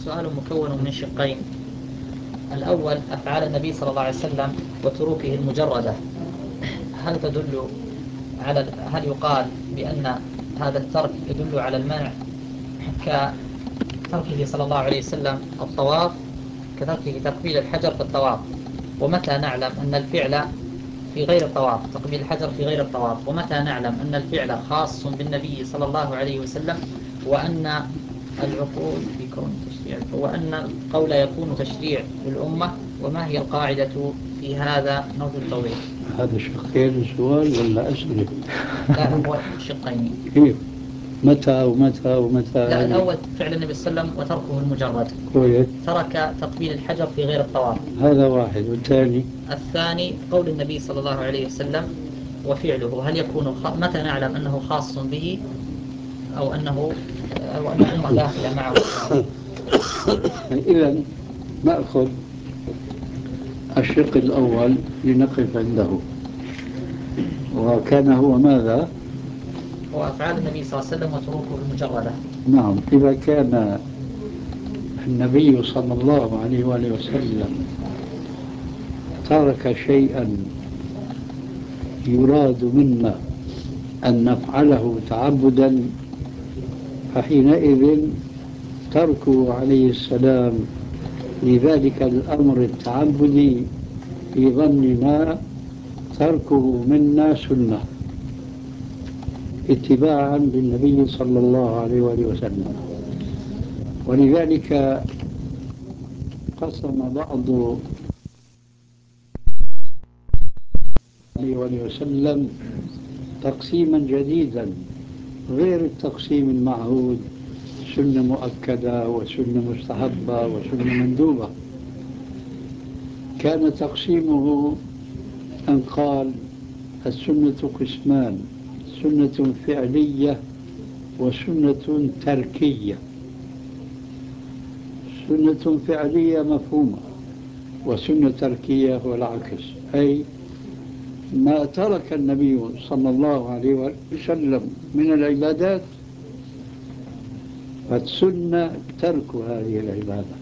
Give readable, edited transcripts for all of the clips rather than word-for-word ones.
السؤال مكون من شقين. الأول أفعال النبي صلى الله عليه وسلم وتروكه المجردة، هل تدل هل يقال بأن هذا الترك يدل على المنع كتركه صلى الله عليه وسلم الطواف، كتركه تقبيل الحجر في الطواف؟ ومتى نعلم أن الفعل في غير الطواف، تقبيل الحجر في غير الطواف، ومتى نعلم أن الفعل خاص بالنبي صلى الله عليه وسلم، وأن العقول يكون تشريع، وأن القول يكون تشريع للأمة؟ وما هي القاعدة في هذا؟ نرجو التوضيح. هذا شقين سؤال ولا أسئلة؟ لا، هو شقين. كيف؟ متى ومتى ومتى؟ لا، الأول فعل النبي صلى الله عليه وسلم وتركه المجرد، كويس. ترك تقبيل الحجر في غير الطواف. هذا واحد. والثاني؟ الثاني قول النبي صلى الله عليه وسلم وفعله، هل يكون متى نعلم أنه خاص به أو أن الأمة داخلة معه؟ إذا نأخذ الشق الأول لنقف عنده، وكان هو ماذا؟ هو أفعال النبي صلى الله عليه وسلم وتروكه المجردة. نعم، إذا كان النبي صلى الله عليه وآله وسلم ترك شيئا يراد منا أن نفعله تعبدا، فحينئذ تركه عليه السلام لذلك الأمر التعبدي في ظننا تركه منا سنة اتباعا للنبي صلى الله عليه وآله وسلم. ولذلك قسم بعض عليه وآله وسلم تقسيما جديدا غير التقسيم المعهود، سنة مؤكدة وسنة مستحبة وسنة مندوبة. كان تقسيمه أن قال السنة قسمان: سنة فعلية وسنة تركية. سنة فعلية مفهومة، وسنة تركية هو العكس، أي ما ترك النبي صلى الله عليه وسلم من العبادات فالسنة ترك هذه العبادة.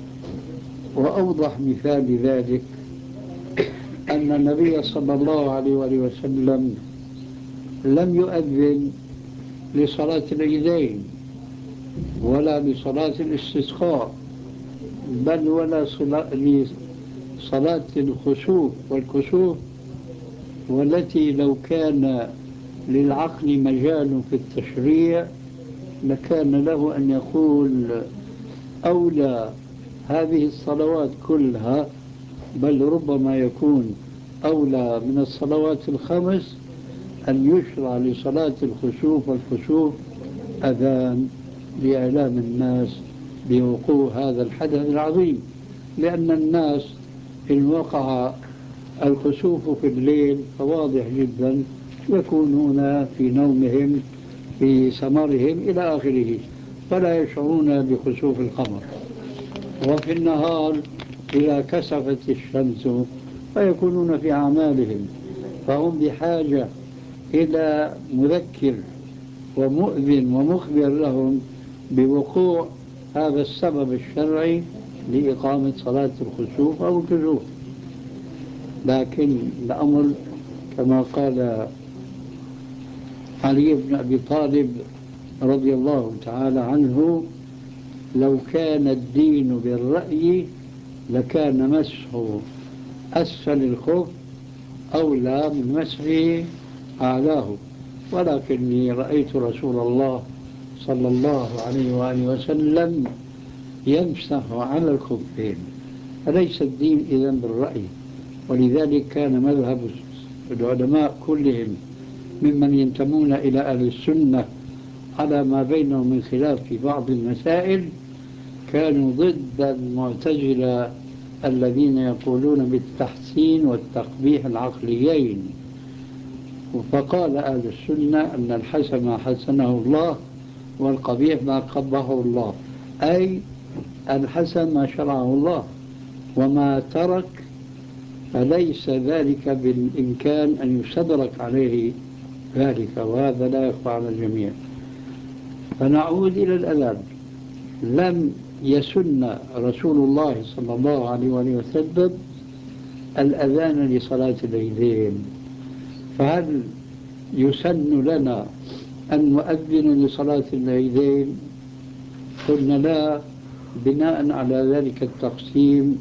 وأوضح مثال لذلك أن النبي صلى الله عليه وسلم لم يؤذن لصلاة العيدين ولا لصلاة الاستسقاء، بل ولا لصلاة الخسوف والكسوف، والتي لو كان للعقل مجال في التشريع لكان له أن يقول أولى هذه الصلوات كلها، بل ربما يكون أولى من الصلوات الخمس أن يشرع لصلاة الخسوف والكسوف أذان لإعلام الناس بوقوع هذا الحدث العظيم. لأن الناس إن وقع الخسوف في الليل فواضح جدا يكونون في نومهم في سمرهم إلى آخره، فلا يشعرون بخسوف القمر. وفي النهار إذا كسفت الشمس فيكونون في أعمالهم، فهم بحاجة إلى مذكر ومؤذن ومخبر لهم بوقوع هذا السبب الشرعي لإقامة صلاة الخسوف أو الكسوف. لكن الأمر كما قال علي بن أبي طالب رضي الله تعالى عنه: لو كان الدين بالرأي لكان مسح أسفل الخف أولى من مسح أعلاه، ولكني رأيت رسول الله صلى الله عليه وآله وسلم يمسح على الخفين، فليس الدين إذن بالرأي. ولذلك كان مذهب العلماء كلهم ممن ينتمون إلى أهل السنة على ما بينهم من خلاف في بعض المسائل كانوا ضد المعتزلة الذين يقولون بالتحسين والتقبيح العقليين. فقال أهل السنة أن الحسن ما حسنه الله والقبيح ما قبحه الله، أي الحسن ما شرعه الله، وما ترك فليس ذلك بالإمكان أن يستدرك عليه ذلك، وهذا لا يخفى على الجميع. فنعود إلى الأذان. لم يسن رسول الله صلى الله عليه وآله وسلم الأذان لصلاة العيدين، فهل يسن لنا أن نؤذن لصلاة العيدين؟ قلنا لا، بناء على ذلك التقسيم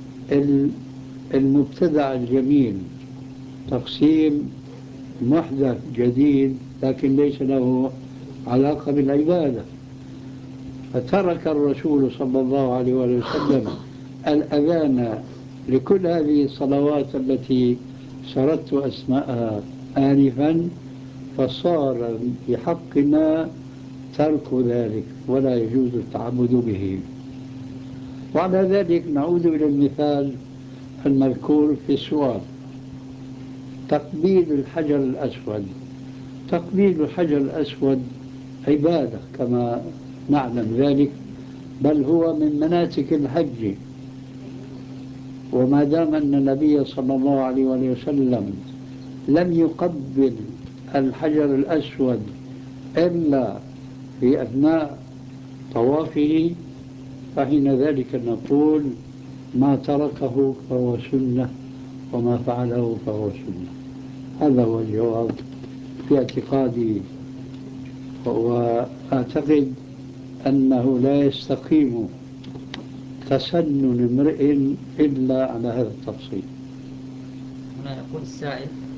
المبتدع الجميل، تقسيم محدث جديد لكن ليس له علاقة بالعبادة. فترك الرسول صلى الله عليه وسلم الأذان لكل هذه الصلوات التي سردت أسماءها آنفا، فصار في حقنا ترك ذلك ولا يجوز التعبد به. وعلى ذلك نعود إلى المثال المذكور في السؤال: تقبيل الحجر الأسود. تقبيل الحجر الأسود عبادة كما نعلم ذلك، بل هو من مناسك الحج. وما دام أن النبي صلى الله عليه وسلم لم يقبل الحجر الأسود إلا في أثناء طوافه، فحين ذلك نقول ما تركه فهو سنة وما فعله فهو سنة. هذا هو الجواب في اعتقادي، وأعتقد أنه لا يستقيم تسنن امرئ إلا على هذا التفصيل. هنا يقول السائل: